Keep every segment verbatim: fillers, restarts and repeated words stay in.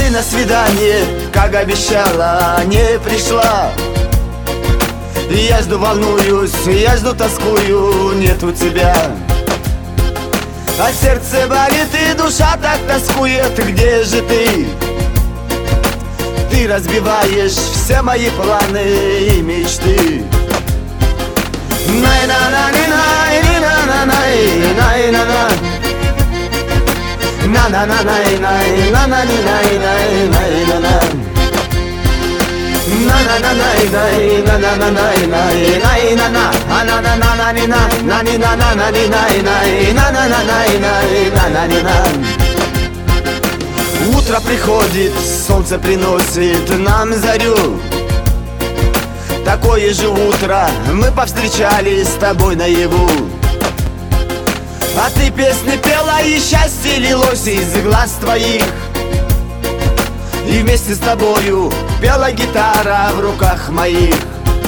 ты на свидание, как обещала, не пришла. Я жду, волнуюсь, я жду, тоскую, нету тебя. А сердце болит и душа так тоскует, где же ты? Ты разбиваешь все мои планы и мечты. Утро приходит, солнце приносит нам зарю. Такое же утро мы повстречались с тобой наяву. А ты песни пела, и счастье лилось из глаз твоих. И вместе с тобою пела гитара в руках моих.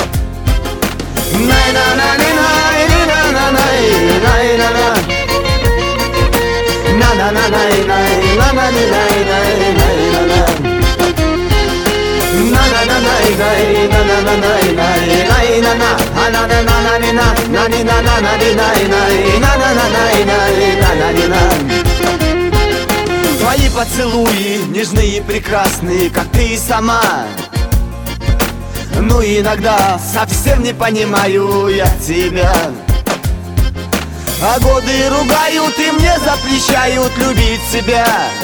Твои поцелуи нежные и прекрасные, как ты и сама. Ну иногда совсем не понимаю я тебя. А годы ругают и мне запрещают любить себя.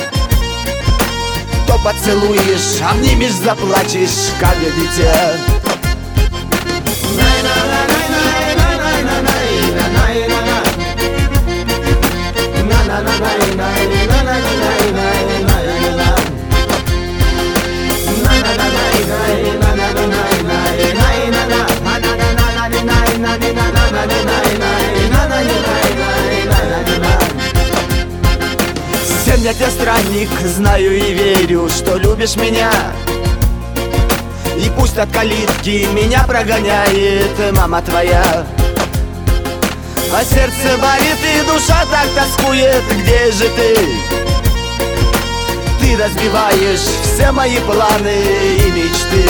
То поцелуешь, обнимешь, заплачешь, как дитя. Всем я тебя странник, знаю и верю, что любишь меня. И пусть от калитки меня прогоняет мама твоя. А сердце болит и душа так тоскует, где же ты? Ты разбиваешь все мои планы и мечты.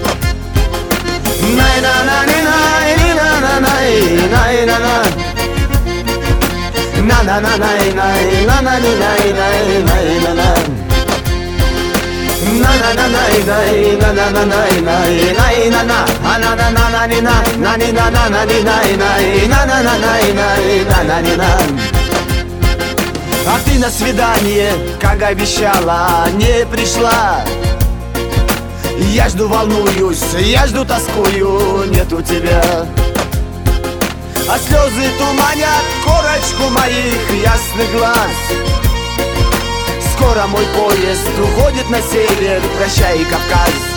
А ты на свидание, как обещала, не пришла. Я жду, волнуюсь, я жду, тоскую, нету тебя. А слезы туманят корочку моих ясных глаз. Скоро мой поезд уходит на север, прощай, Кавказ.